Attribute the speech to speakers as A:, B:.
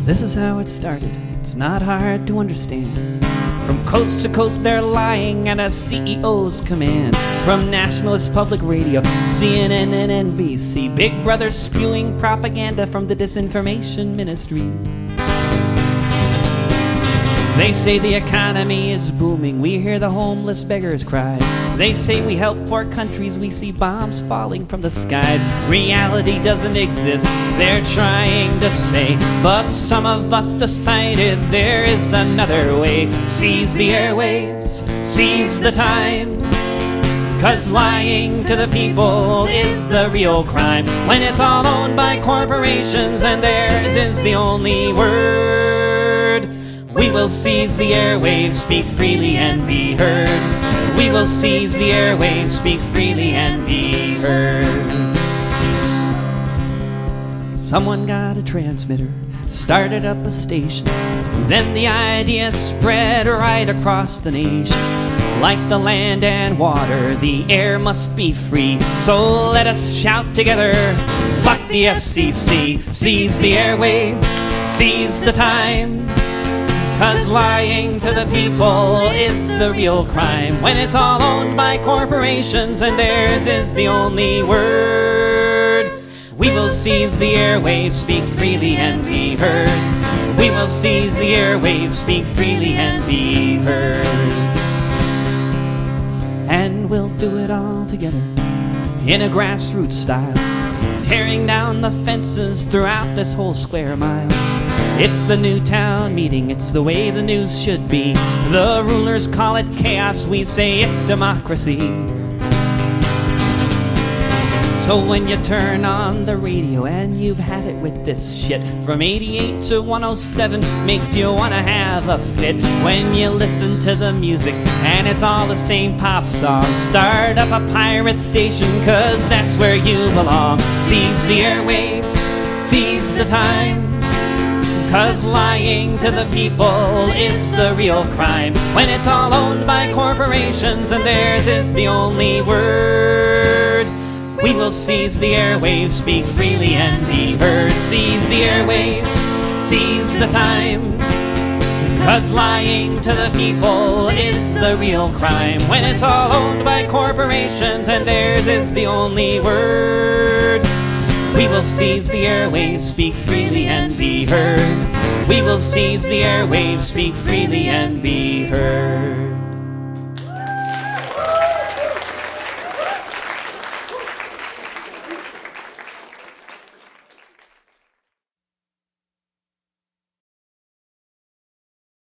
A: This is how it started. It's not hard to understand. From coast to coast they're lying at a CEO's command. From Nationalist Public Radio, CNN and NBC, Big Brother spewing propaganda from the disinformation ministry. They say the economy is booming, we hear the homeless beggars cry. They say we help poor countries, we see bombs falling from the skies. Reality doesn't exist, they're trying to say, but some of us decided there is another way. Seize the airwaves, seize the time, 'cause lying to the people is the real crime. When it's all owned by corporations and theirs is the only word. We will seize the airwaves, speak freely and be heard. We will seize the airwaves, speak freely and be heard. Someone got a transmitter, started up a station. Then the idea spread right across the nation. Like the land and water, the air must be free. So let us shout together, fuck the FCC. Seize the airwaves, seize the time, 'cause lying to the people is the real crime. When it's all owned by corporations and theirs is the only word. We will seize the airwaves, speak freely and be heard. We will seize the airwaves, speak freely and be heard. And we'll do it all together in a grassroots style, tearing down the fences throughout this whole square mile. It's the new town meeting, it's the way the news should be. The rulers call it chaos, we say it's democracy. So when you turn on the radio and you've had it with this shit, from 88 to 107 makes you wanna have a fit. When you listen to the music and it's all the same pop song, start up a pirate station, 'cause that's where you belong. Seize the airwaves, seize the time, 'cause lying to the people is the real crime. When it's all owned by corporations and theirs is the only word. We will seize the airwaves, speak freely and be heard. Seize the airwaves, seize the time, 'cause lying to the people is the real crime. When it's all owned by corporations and theirs is the only word. We will seize the airwaves, speak freely and be heard. We will seize the airwaves, speak freely and be heard.